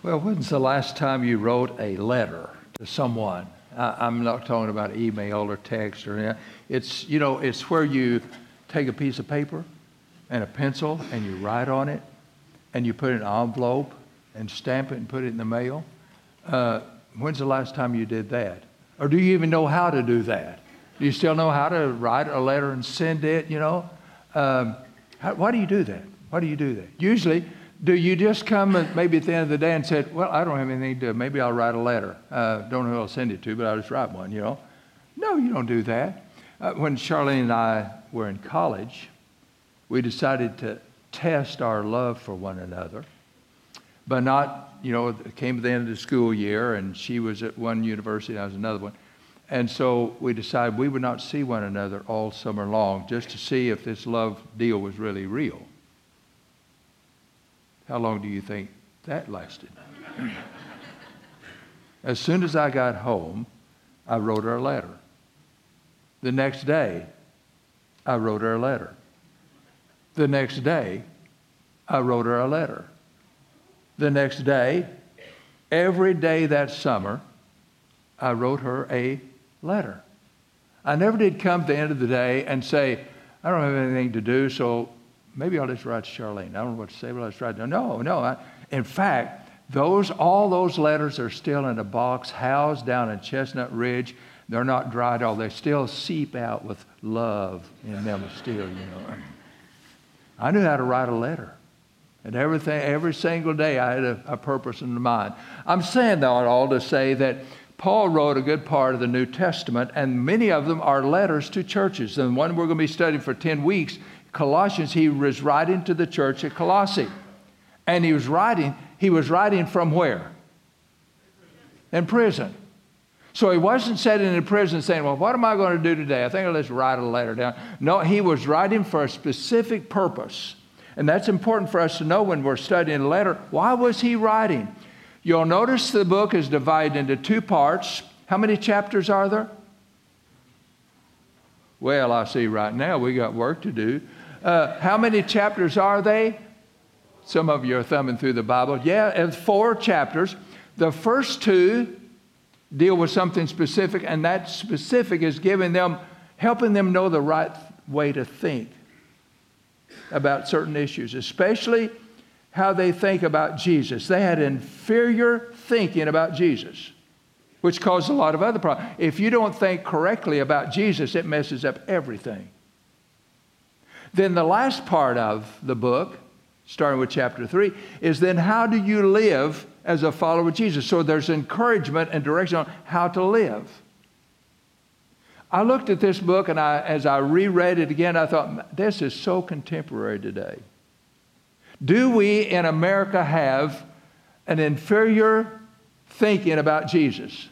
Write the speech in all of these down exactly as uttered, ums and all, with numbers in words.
Well, when's the last time you wrote a letter to someone? I, I'm not talking about email or text or anything. It's, you know, it's where you take a piece of paper and a pencil and you write on it and you put it in an envelope and stamp it and put it in the mail. Uh, when's the last time you did that? Or do you even know how to do that? Do you still know how to write a letter and send it, you know? Um, how, why do you do that? Why do you do that? Usually, do you just come and maybe at the end of the day and say, well, I don't have anything to do. Maybe I'll write a letter. Uh, don't know who I'll send it to, but I'll just write one, you know? No, you don't do that. Uh, when Charlene and I were in college, we decided to test our love for one another, but not, you know, it came to the end of the school year, and she was at one university, I was another one. And so we decided we would not see one another all summer long just to see if this love deal was really real. How long do you think that lasted? As soon as I got home, I wrote her a letter. The next day, I wrote her a letter. The next day, I wrote her a letter. The next day, every day that summer, I wrote her a letter. I never did come to the end of the day and say, I don't have anything to do, so maybe I'll just write to Charlene. I don't know what to say, but I'll just write to her. No, no. I, in fact, those all those letters are still in a box housed down in Chestnut Ridge. They're not dried off. They still seep out with love in them still, you know. I knew how to write a letter. And everything, every single day I had a, a purpose in mind. I'm saying that all to say that Paul wrote a good part of the New Testament, and many of them are letters to churches. And one we're going to be studying for ten weeks, Colossians, he was writing to the church at Colossae. And he was writing, he was writing from where? In prison. So he wasn't sitting in prison saying, well, what am I going to do today? I think I'll just write a letter down. No, he was writing for a specific purpose. And that's important for us to know when we're studying a letter. Why was he writing? You'll notice the book is divided into two parts. How many chapters are there? Well, I see right now we got work to do. Uh, how many chapters are they? Some of you are thumbing through the Bible. Yeah, it's four chapters. The first two deal with something specific, and that specific is giving them, helping them know the right way to think about certain issues, especially how they think about Jesus. They had inferior thinking about Jesus, which caused a lot of other problems. If you don't think correctly about Jesus, it messes up everything. Then the last part of the book, starting with chapter three, is then how do you live as a follower of Jesus? So there's encouragement and direction on how to live. I looked at this book, and I, as I reread it again, I thought, this is so contemporary today. Do we in America have an inferior thinking about Jesus?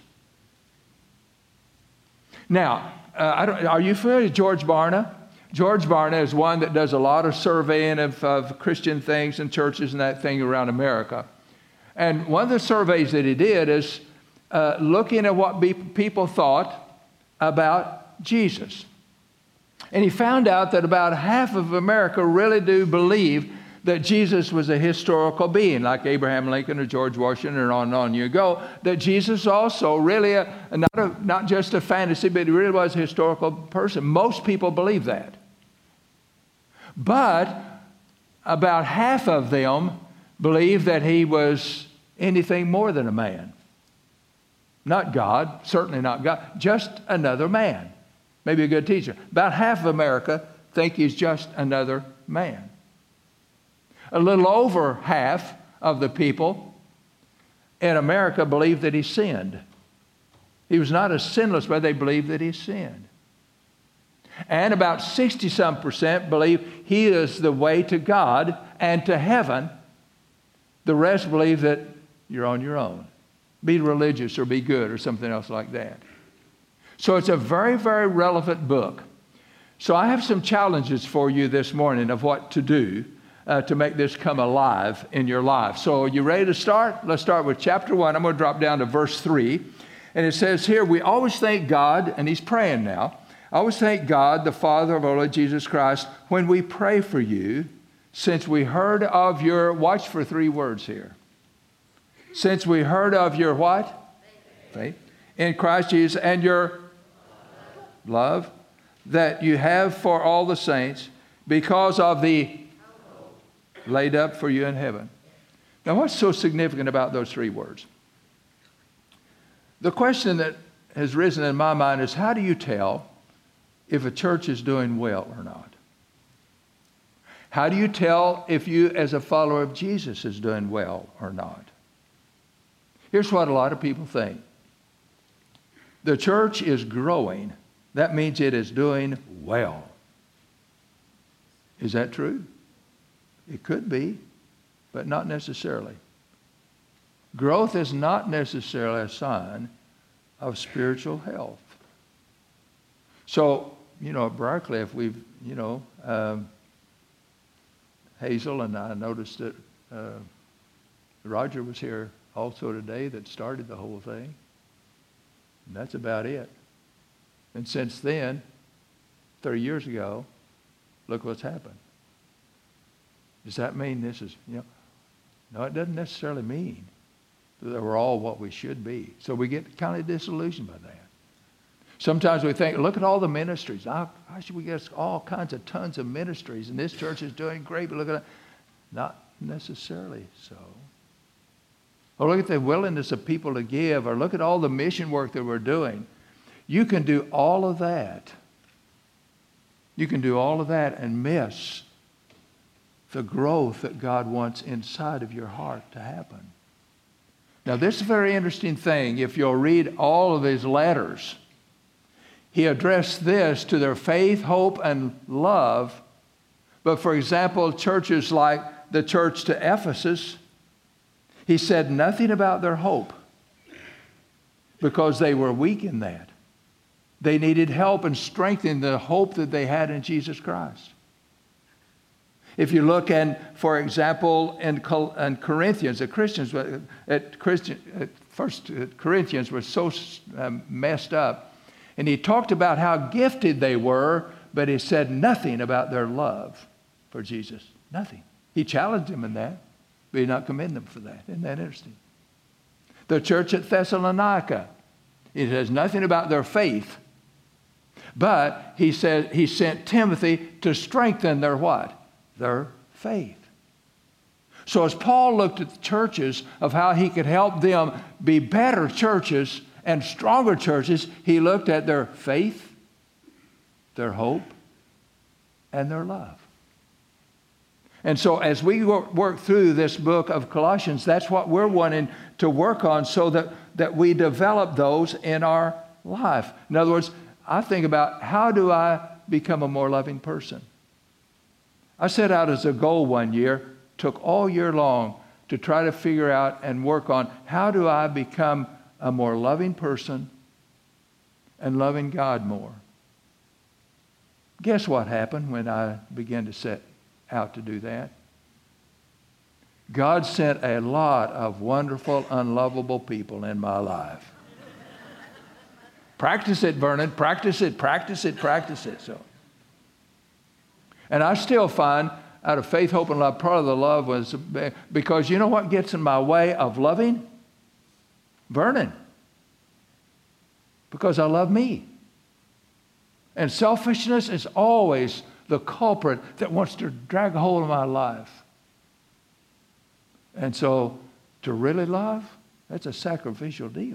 Now, uh, I don't, are you familiar with George Barna? George Barna is one that does a lot of surveying of, of Christian things and churches and that thing around America. And one of the surveys that he did is uh, looking at what be, people thought about Jesus. And he found out that about half of America really do believe that Jesus was a historical being, like Abraham Lincoln or George Washington, and on and on you go, that Jesus also really, a, not, a, not just a fantasy, but he really was a historical person. Most people believe that. But about half of them believe that he was anything more than a man. Not God, certainly not God, just another man. Maybe a good teacher. About half of America think he's just another man. A little over half of the people in America believe that he sinned. He was not a sinless, but they believe that he sinned. And about sixty-some percent believe he is the way to God and to heaven. The rest believe that you're on your own. Be religious or be good or something else like that. So it's a very, very relevant book. So I have some challenges for you this morning of what to do uh, to make this come alive in your life. So are you ready to start? Let's start with chapter one. I'm going to drop down to verse three. And it says here, we always thank God, and he's praying now. I always thank God, the Father of our Lord Jesus Christ, when we pray for you, since we heard of your, watch for three words here, Since we heard of your what? Faith. In Christ Jesus, and your love that you have for all the saints, because of the laid up for you in heaven. Now, what's so significant about those three words? The question that has risen in my mind is, how do you tell if a church is doing well or not? How do you tell if you, as a follower of Jesus, is doing well or not? Here's what a lot of people think. The church is growing. That means it is doing well. Is that true? It could be, but not necessarily. Growth is not necessarily a sign of spiritual health. So, you know, at Briarcliff, we've, you know, um, Hazel and I noticed that uh, Roger was here also today that started the whole thing. And that's about it. And since then, thirty years ago, look what's happened. Does that mean this is, you know, no, it doesn't necessarily mean that we're all what we should be. So we get kind of disillusioned by that. Sometimes we think, look at all the ministries. How, how should we get all kinds of tons of ministries? And this church is doing great, but look at it. Not necessarily so. Or look at the willingness of people to give, or look at all the mission work that we're doing. You can do all of that. You can do all of that and miss the growth that God wants inside of your heart to happen. Now, this is a very interesting thing. If you'll read all of his letters, he addressed this to their faith, hope, and love. But for example, churches like the church to Ephesus, he said nothing about their hope because they were weak in that. They needed help in strengthening the hope that they had in Jesus Christ. If you look at, for example, in, in Corinthians, the Christians, at Christian, at First Corinthians were so um, messed up. And he talked about how gifted they were, but he said nothing about their love for Jesus. Nothing. He challenged them in that, but he did not commend them for that. Isn't that interesting? The church at Thessalonica, it has nothing about their faith, but he said he sent Timothy to strengthen their what? Their faith. So as Paul looked at the churches of how he could help them be better churches and stronger churches, he looked at their faith, their hope, and their love. And so as we work through this book of Colossians, that's what we're wanting to work on so that, that we develop those in our life. In other words, I think about, how do I become a more loving person? I set out as a goal one year, took all year long to try to figure out and work on, how do I become a more loving person and loving God more? Guess what happened when I began to set out to do that? God sent a lot of wonderful, unlovable people in my life. Practice it, Vernon. Practice it, practice it, practice it. So, and I still find, out of faith, hope, and love, part of the love was because you know what gets in my way of loving? Vernon. Because I love me. And selfishness is always the culprit that wants to drag a hold of my life. And so, to really love, that's a sacrificial deal.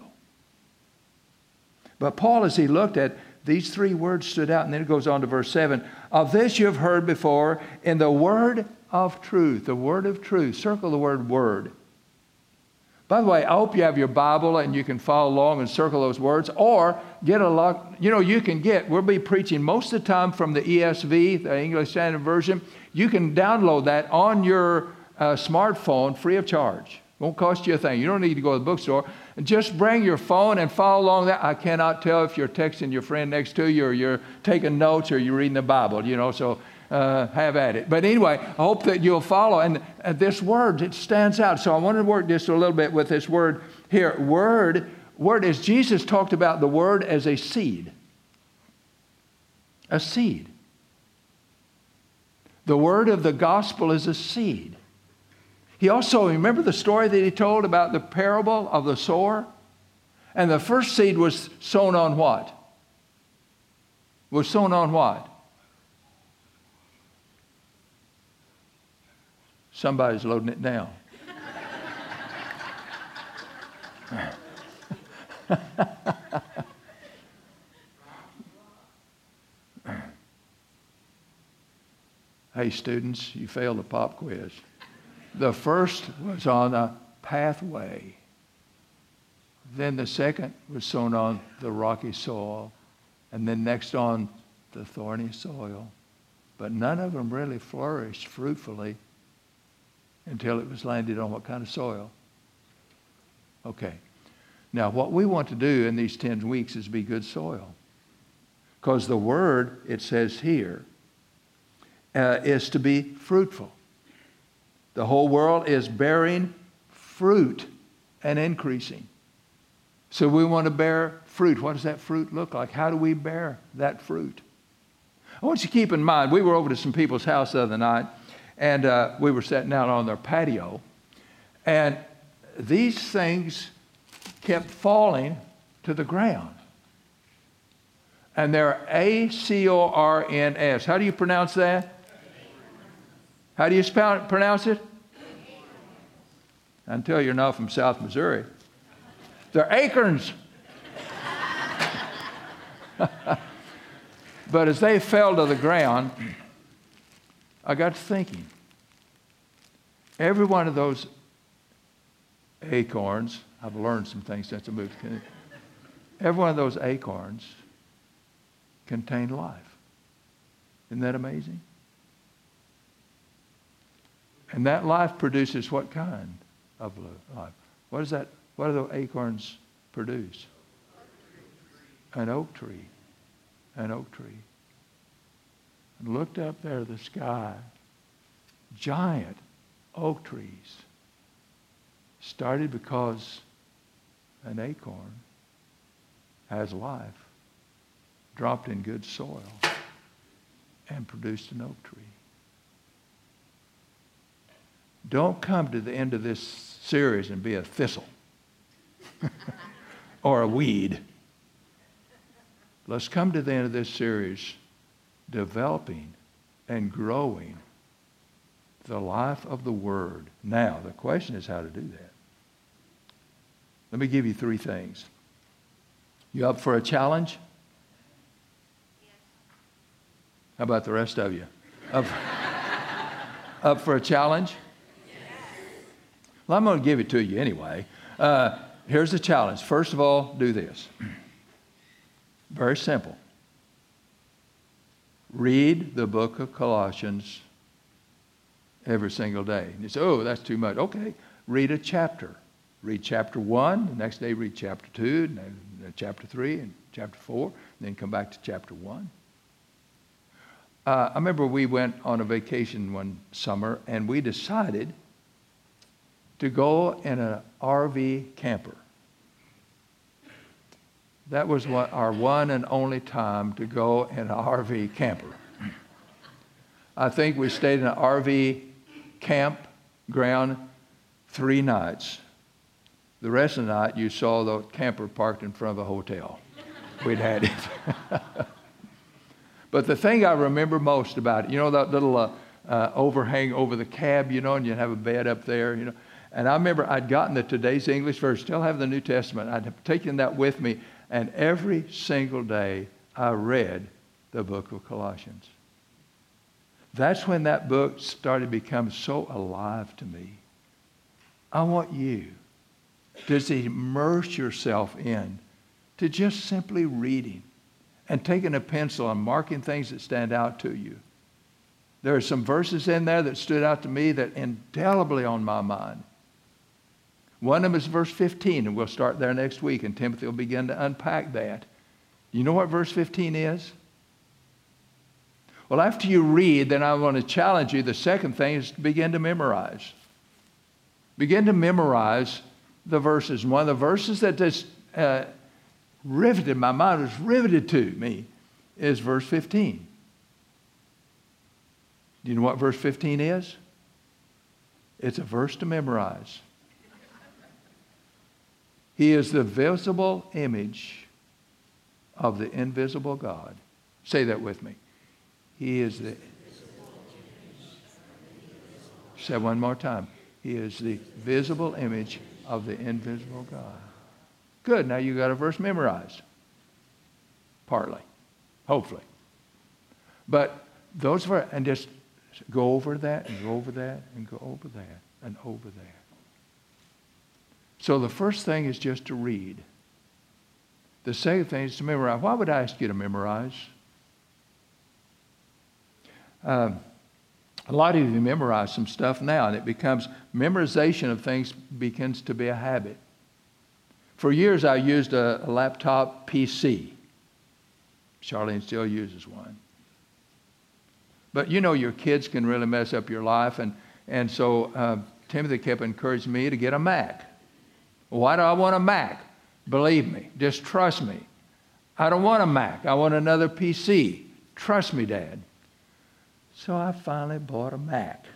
But Paul, as he looked at these three words, stood out, and then it goes on to verse seven. Of this you have heard before in the word of truth. The word of truth. Circle the word word. By the way, I hope you have your Bible and you can follow along and circle those words, or get a lot. You know, you can get, we'll be preaching most of the time from the E S V, the English Standard Version. You can download that on your uh, smartphone free of charge. Won't cost you a thing. You don't need to go to the bookstore. Just bring your phone and follow along that. I cannot tell if you're texting your friend next to you or you're taking notes or you're reading the Bible, you know, so uh, have at it. But anyway, I hope that you'll follow. And uh, this word, it stands out. So I want to work just a little bit with this word here. Word, word is, Jesus talked about the word as a seed. A seed. The word of the gospel is a seed. He also, remember the story that he told about the parable of the sower? And the first seed was sown on what? Was sown on what? Somebody's loading it down. Hey, students, you failed the pop quiz. The first was on a pathway. Then the second was sown on the rocky soil. And then next on the thorny soil. But none of them really flourished fruitfully until it was landed on what kind of soil? Okay. Now, what we want to do in these ten weeks is be good soil. Because the word, it says here, uh, is to be fruitful. The whole world is bearing fruit and increasing. So we want to bear fruit. What does that fruit look like? How do we bear that fruit? I want you to keep in mind, we were over to some people's house the other night, and uh, we were sitting out on their patio, and these things kept falling to the ground. And they're A C O R N S. How do you pronounce that? How do you spell, pronounce it? Until you're not from South Missouri. They're acorns. But as they fell to the ground, I got to thinking, every one of those acorns, I've learned some things since I moved to Canada, every one of those acorns contained life. Isn't that amazing? And that life produces what kind of life? What is that? What do the acorns produce? An oak tree. An oak tree. And looked up there at the sky. Giant oak trees. Started because an acorn has life. Dropped in good soil. And produced an oak tree. Don't come to the end of this series and be a thistle. Or a weed. Let's come to the end of this series developing and growing the life of the Word. Now, the question is how to do that. Let me give you three things. You up for a challenge? Yes. How about the rest of you? Up, up for a challenge? Yes. Well, I'm going to give it to you anyway. Uh, here's the challenge. First of all, do this. Very simple. Read the book of Colossians every single day. And you say, oh, that's too much. Okay, read a chapter. Read chapter one, the next day read chapter two, and then chapter three, and chapter four, and then come back to chapter one. Uh, I remember we went on a vacation one summer, and we decided to go in an R V camper. That was what our one and only time to go in an R V camper. I think we stayed in an R V campground three nights. The rest of the night, you saw the camper parked in front of a hotel. We'd had it. But the thing I remember most about it, you know that little uh, uh, overhang over the cab, you know, and you have a bed up there, you know. And I remember I'd gotten the Today's English version, still have the New Testament. I'd have taken that with me. And every single day, I read the book of Colossians. That's when that book started to become so alive to me. I want you to immerse yourself in to just simply reading and taking a pencil and marking things that stand out to you. There are some verses in there that stood out to me that indelibly on my mind. One of them is verse fifteen, and we'll start there next week, and Timothy will begin to unpack that. You know what verse fifteen is? Well, after you read, then I want to challenge you. The second thing is to begin to memorize. Begin to memorize the verses. And one of the verses that just uh, riveted my mind, was riveted to me, is verse fifteen. Do you know what verse fifteen is? It's a verse to memorize. He is the visible image of the invisible God. Say that with me. He is the... Say one more time. He is the visible image of the invisible God. Good. Now you got a verse memorized. Partly. Hopefully. But those verses, and just go over that and go over that and go over that and over that. So the first thing is just to read. The second thing is to memorize. Why would I ask you to memorize? Um, a lot of you memorize some stuff now, and it becomes, memorization of things begins to be a habit. For years, I used a, a laptop P C. Charlene still uses one. But you know, your kids can really mess up your life, and, and so uh, Timothy kept encouraging me to get a Mac. Why do I want a Mac? Believe me, just trust me. I don't want a Mac. I want another P C. Trust me, Dad. So I finally bought a Mac.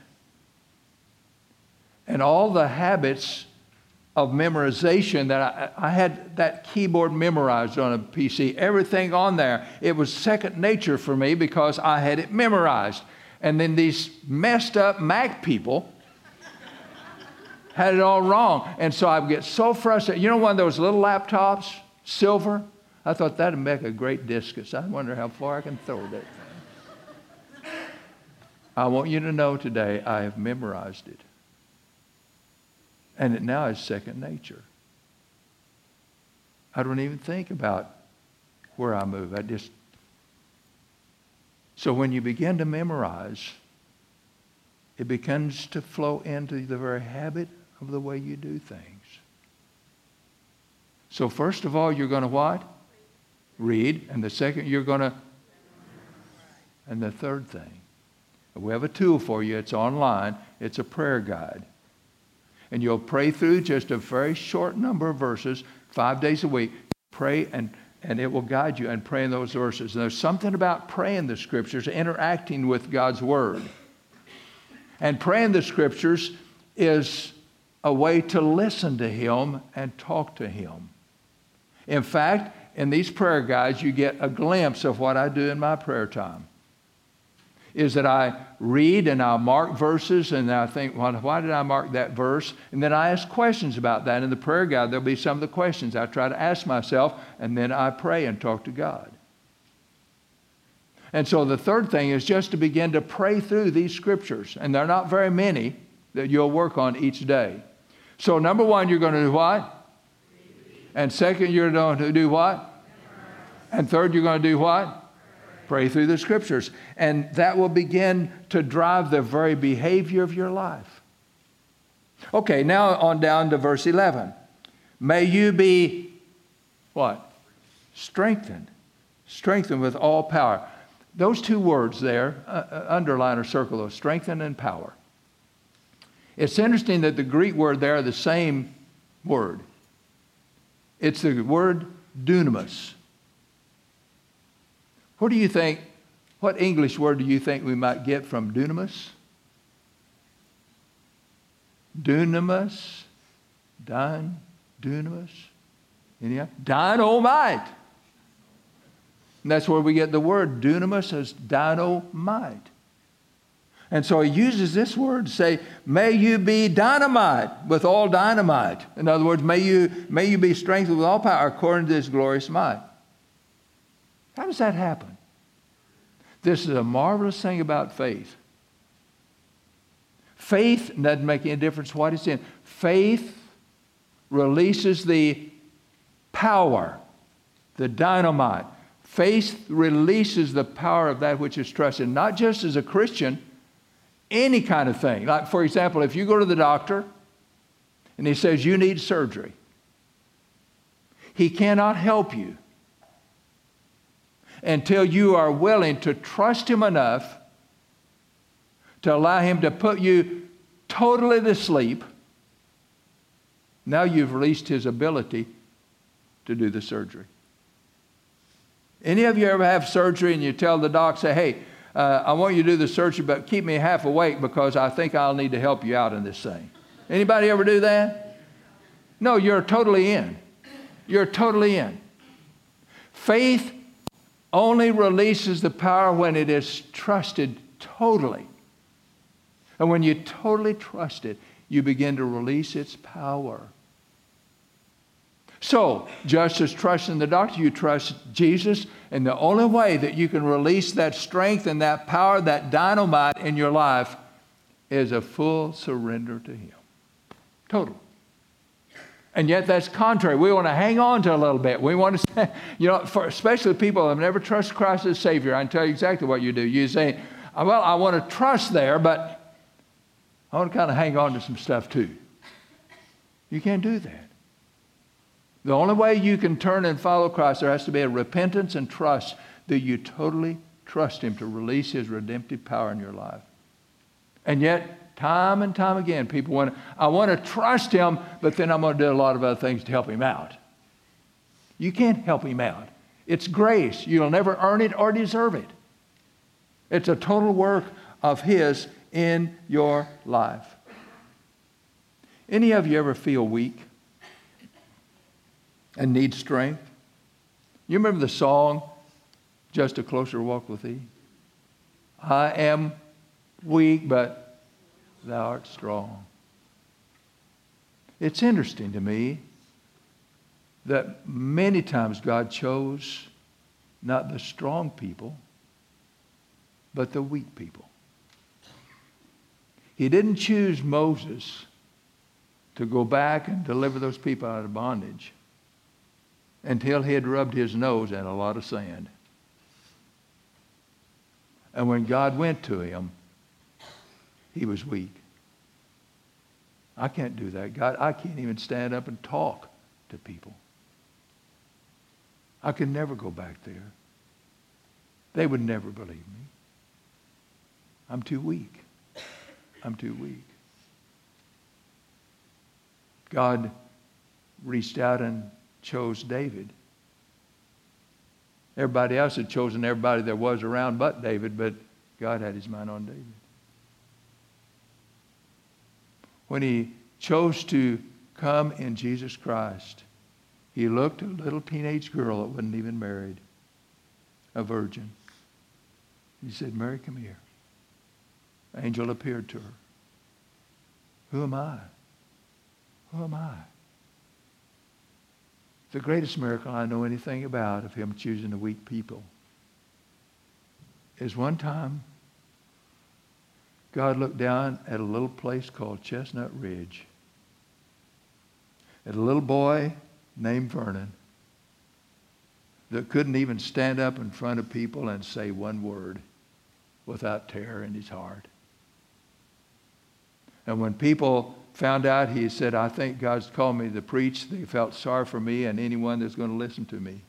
And all the habits of memorization that I, I had that keyboard memorized on a P C, everything on there, it was second nature for me because I had it memorized. And then these messed up Mac people had it all wrong. And so I would get so frustrated. You know one of those little laptops, silver? I thought that'd make a great discus. I wonder how far I can throw that thing. I want you to know today I have memorized it. And it now is second nature. I don't even think about where I move. I just... So when you begin to memorize, it begins to flow into the very habit of the way you do things. So first of all, you're going to what? Read. And the second, you're going to... And the third thing, we have a tool for you. It's online. It's a prayer guide. And you'll pray through just a very short number of verses, five days a week. Pray, and, and it will guide you in praying those verses. And there's something about praying the Scriptures, interacting with God's Word. And praying the Scriptures is a way to listen to Him and talk to Him. In fact, in these prayer guides, you get a glimpse of what I do in my prayer time. Is that I read and I'll mark verses and I think, well, why did I mark that verse? And then I ask questions about that. In the prayer guide, there'll be some of the questions I try to ask myself, and then I pray and talk to God. And so the third thing is just to begin to pray through these scriptures. And there are not very many that you'll work on each day. So number one, you're going to do what? And second, you're going to do what? And third, you're going to do what? Pray through the scriptures. And that will begin to drive the very behavior of your life. Okay, now on down to verse eleven. May you be, what? Strengthened. Strengthened with all power. Those two words there, uh, underline or circle those, strengthen and power. It's interesting that the Greek word there are the same word. It's the word dunamis. What do you think, what English word do you think we might get from dunamis? Dunamis? Dyn? Dunamis? Any? Dynamite. And that's where we get the word dunamis as dynamite. And so he uses this word to say, may you be dynamite with all dynamite. In other words, may you, may you be strengthened with all power according to this glorious might. How does that happen? This is a marvelous thing about faith. Faith doesn't make any difference what it's in. Faith releases the power, the dynamite. Faith releases the power of that which is trusted, not just as a Christian, any kind of thing. Like, for example, if you go to the doctor and he says you need surgery, he cannot help you until you are willing to trust him enough to allow him to put you totally to sleep. Now you've released his ability to do the surgery. Any of you ever have surgery and you tell the doc, say, hey, uh, I want you to do the surgery, but keep me half awake because I think I'll need to help you out in this thing. Anybody ever do that? No, you're totally in. You're totally in. Faith only releases the power when it is trusted totally. And when you totally trust it, you begin to release its power. So, just as trusting the doctor, you trust Jesus. And the only way that you can release that strength and that power, that dynamite in your life, is a full surrender to Him. Total. And yet that's contrary. We want to hang on to a little bit. We want to say, you know, for especially people who have never trusted Christ as Savior, I can tell you exactly what you do. You say, well, I want to trust there, but I want to kind of hang on to some stuff too. You can't do that. The only way you can turn and follow Christ, there has to be a repentance and trust that you totally trust Him to release His redemptive power in your life. And yet, time and time again, people want to, I want to trust Him, but then I'm going to do a lot of other things to help Him out. You can't help Him out. It's grace. You'll never earn it or deserve it. It's a total work of His in your life. Any of you ever feel weak and need strength? You remember the song, Just a Closer Walk with Thee? I am weak, but Thou art strong. It's interesting to me that many times God chose not the strong people, but the weak people. He didn't choose Moses to go back and deliver those people out of bondage until he had rubbed his nose in a lot of sand. And when God went to him, he was weak. I can't do that, God. I can't even stand up and talk to people. I could never go back there. They would never believe me. I'm too weak. I'm too weak. God reached out and chose David. Everybody else had chosen everybody there was around but David, but God had his mind on David. When he chose to come in Jesus Christ, he looked at a little teenage girl that wasn't even married, a virgin. He said, Mary, come here. Angel appeared to her. Who am I? Who am I? The greatest miracle I know anything about of him choosing the weak people is one time God looked down at a little place called Chestnut Ridge at a little boy named Vernon that couldn't even stand up in front of people and say one word without terror in his heart. And when people found out, he said, I think God's called me to preach. They felt sorry for me and anyone that's going to listen to me.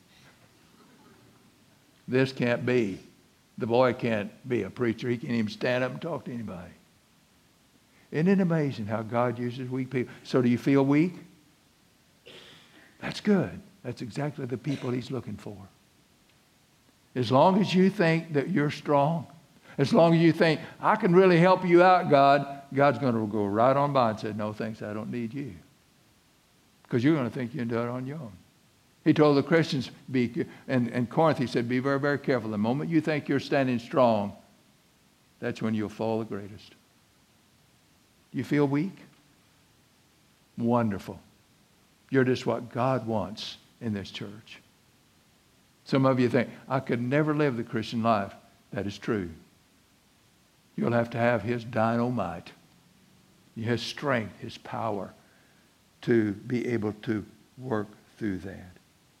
This can't be. The boy can't be a preacher. He can't even stand up and talk to anybody. Isn't it amazing how God uses weak people? So do you feel weak? That's good. That's exactly the people he's looking for. As long as you think that you're strong, as long as you think, I can really help you out, God, God's going to go right on by and say, no, thanks, I don't need you. Because you're going to think you can do it on your own. He told the Christians, be, in, in Corinth, he said, be very, very careful. The moment you think you're standing strong, that's when you'll fall the greatest. You feel weak? Wonderful. You're just what God wants in this church. Some of you think, I could never live the Christian life. That is true. You'll have to have his dynamite, his strength, his power to be able to work through that.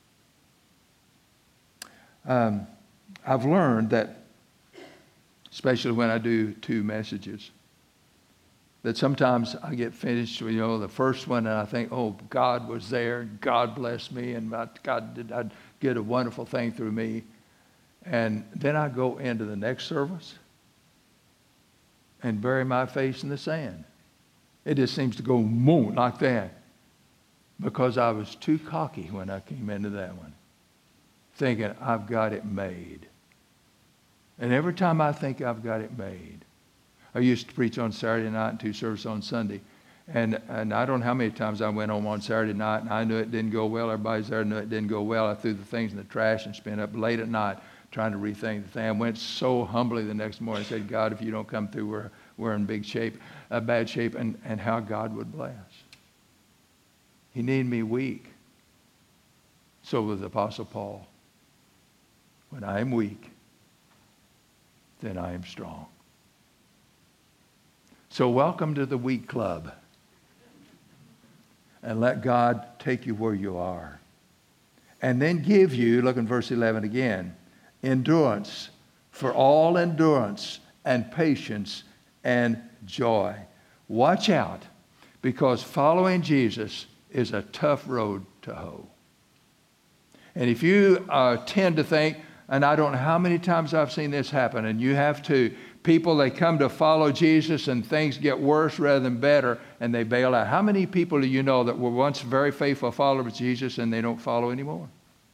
Um, I've learned that, especially when I do two messages, that sometimes I get finished, you know, the first one, and I think, oh, God was there, God blessed me, and God did I'd get a wonderful thing through me. And then I go into the next service and bury my face in the sand. It just seems to go boom like that because I was too cocky when I came into that one, thinking I've got it made. And every time I think I've got it made, I used to preach on Saturday night and two services on Sunday. And, and I don't know how many times I went home on Saturday night and I knew it didn't go well. Everybody's there knew it didn't go well. I threw the things in the trash and spent up late at night trying to rethink the thing. I went so humbly the next morning and said, God, if you don't come through, we're, we're in big shape, uh, bad shape, and, and how God would bless. He needed me weak. So was the Apostle Paul. When I am weak, then I am strong. So welcome to the weak club. And let God take you where you are. And then give you, look in verse eleven again, endurance, for all endurance and patience and joy. Watch out, because following Jesus is a tough road to hoe. And if you uh, tend to think, and I don't know how many times I've seen this happen, and you have to, people, they come to follow Jesus and things get worse rather than better, and they bail out. How many people do you know that were once very faithful followers of Jesus and they don't follow anymore?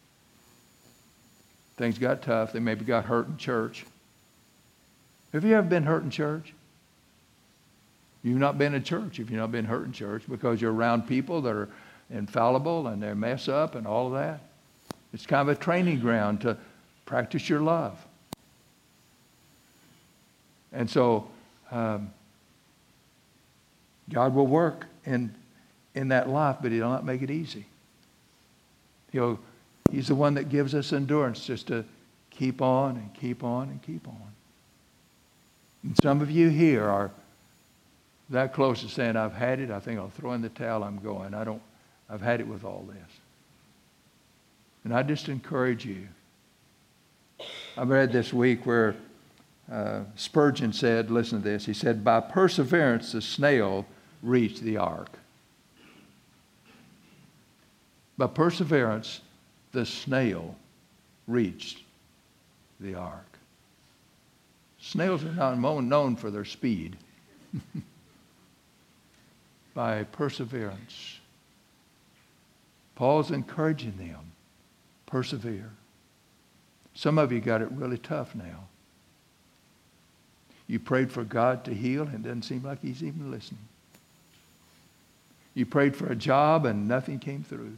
Things got tough. They maybe got hurt in church. Have you ever been hurt in church? You've not been in church if you've not been hurt in church, because you're around people that are infallible and they mess up and all of that. It's kind of a training ground to practice your love. And so um, God will work in, in that life, but He'll not make it easy. He'll, he's the one that gives us endurance just to keep on and keep on and keep on. And some of you here are that close to saying, I've had it. I think I'll throw in the towel. I'm going. I don't, I've had it with all this. And I just encourage you. I read this week where uh, Spurgeon said, listen to this, he said, by perseverance the snail reached the ark. By perseverance the snail reached the ark. Snails are not known for their speed. By perseverance. Paul's encouraging them. Persevere. Some of you got it really tough now. You prayed for God to heal and it doesn't seem like He's even listening. You prayed for a job and nothing came through.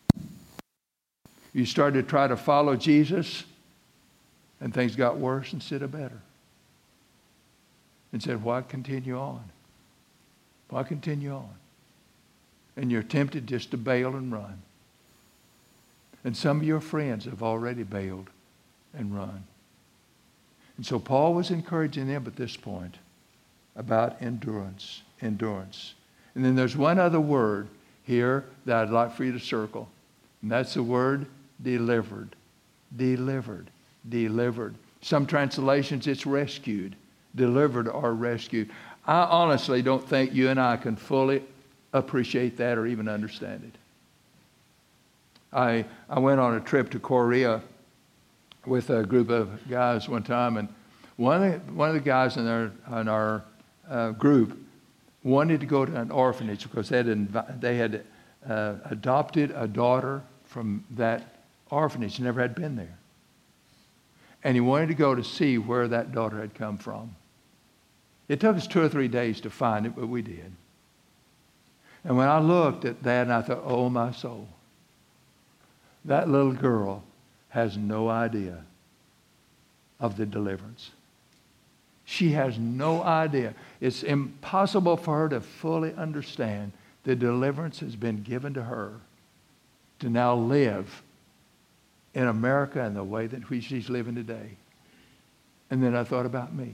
You started to try to follow Jesus and things got worse instead of better. And said, why continue on? Why continue on? And you're tempted just to bail and run. And some of your friends have already bailed and run. And so Paul was encouraging them at this point about endurance, endurance. And then there's one other word here that I'd like for you to circle. And that's the word delivered. Delivered. Delivered. Some translations it's rescued. Delivered or rescued. I honestly don't think you and I can fully appreciate that or even understand it. I, I went on a trip to Korea with a group of guys one time, and one of the, one of the guys in our, in our uh, group wanted to go to an orphanage because they had, invi- they had uh, adopted a daughter from that orphanage, never had been there. And he wanted to go to see where that daughter had come from. It took us two or three days to find it, but we did. And when I looked at that, and I thought, oh, my soul. That little girl has no idea of the deliverance. She has no idea. It's impossible for her to fully understand the deliverance has been given to her to now live in America in the way that she's living today. And then I thought about me.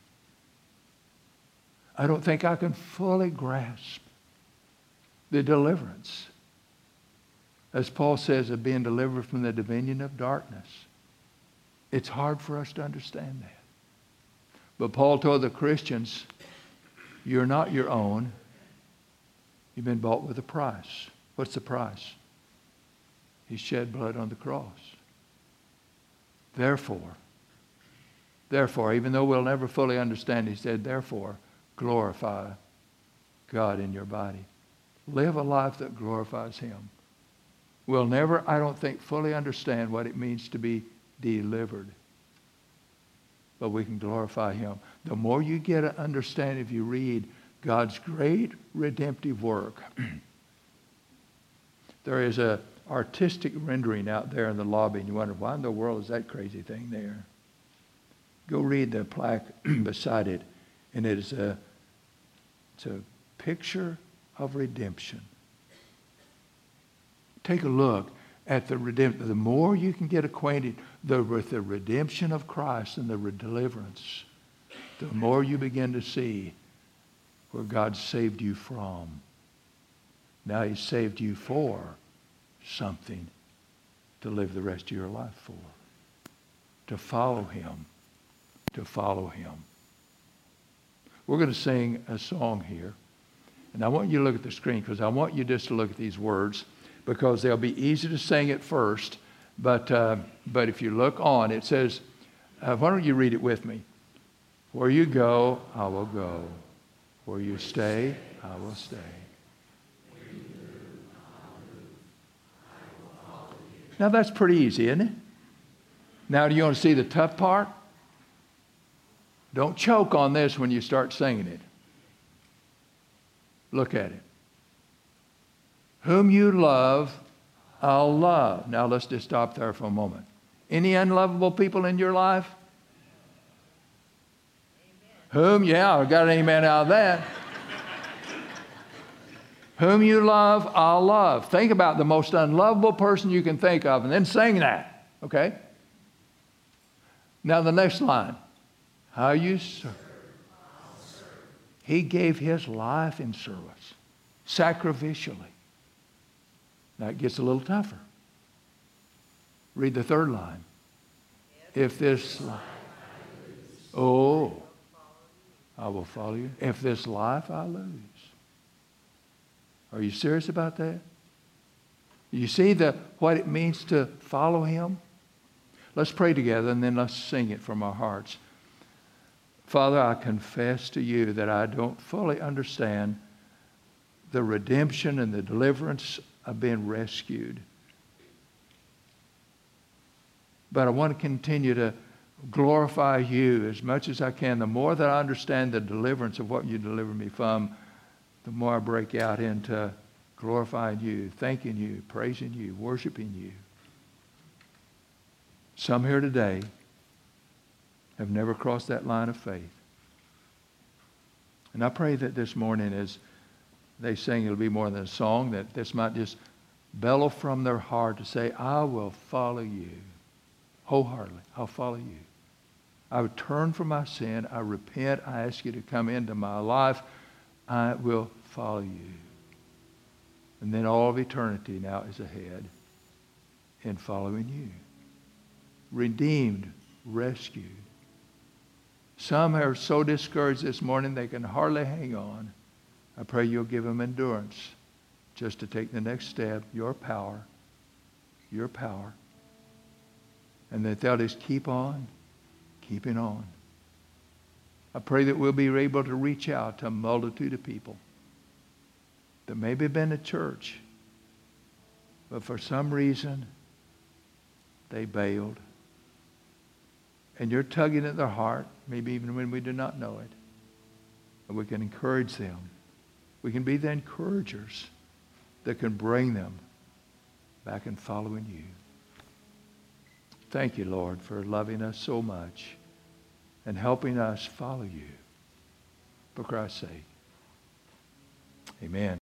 I don't think I can fully grasp the deliverance, as Paul says, of being delivered from the dominion of darkness. It's hard for us to understand that. But Paul told the Christians, you're not your own. You've been bought with a price. What's the price? He shed blood on the cross. Therefore, therefore, even though we'll never fully understand, he said, therefore, glorify God in your body. Live a life that glorifies Him. We'll never, I don't think, fully understand what it means to be delivered. but we can glorify him. The more you get an understanding, if you read God's great redemptive work, there is a artistic rendering out there in the lobby, and you wonder, why in the world is that crazy thing there? Go read the plaque beside it, and it is a, it's a picture of redemption. Take a look at the redemption. The more you can get acquainted the, with the redemption of Christ and the deliverance, the more you begin to see where God saved you from. Now he saved you for something to live the rest of your life for. To follow him. To follow him. We're going to sing a song here. And I want you to look at the screen because I want you just to look at these words because they'll be easy to sing at first. But, uh, but if you look on, it says, uh, why don't you read it with me? Where you go, I will go. Where you stay, I will stay. Now that's pretty easy, isn't it? Now do you want to see the tough part? Don't choke on this when you start singing it. Look at it. Whom you love, I'll love. Now let's just stop there for a moment. Any unlovable people in your life? Amen. Whom, yeah, I got an amen out of that. Whom you love, I'll love. Think about the most unlovable person you can think of and then sing that, okay? Now the next line. How you serve. He gave his life in service, sacrificially. Now it gets a little tougher. Read the third line. If this life, oh, I will follow you. If this life I lose. Are you serious about that? You see the, what it means to follow him? Let's pray together and then let's sing it from our hearts. Father, I confess to you that I don't fully understand the redemption and the deliverance of being rescued. But I want to continue to glorify you as much as I can. The more that I understand the deliverance of what you delivered me from, the more I break out into glorifying you, thanking you, praising you, worshiping you. Some here today have never crossed that line of faith. And I pray that this morning as they sing, it'll be more than a song, that this might just bellow from their heart to say, I will follow you. Wholeheartedly, I'll follow you. I would turn from my sin. I repent. I ask you to come into my life. I will follow you. And then all of eternity now is ahead in following you. Redeemed, rescued. Some are so discouraged this morning they can hardly hang on. I pray you'll give them endurance just to take the next step, your power, your power. And that they'll just keep on, keeping on. I pray that we'll be able to reach out to a multitude of people that maybe have been to church, but for some reason they bailed. And you're tugging at their heart, maybe even when we do not know it. And we can encourage them. We can be the encouragers that can bring them back and following you. Thank you, Lord, for loving us so much and helping us follow you for Christ's sake. Amen.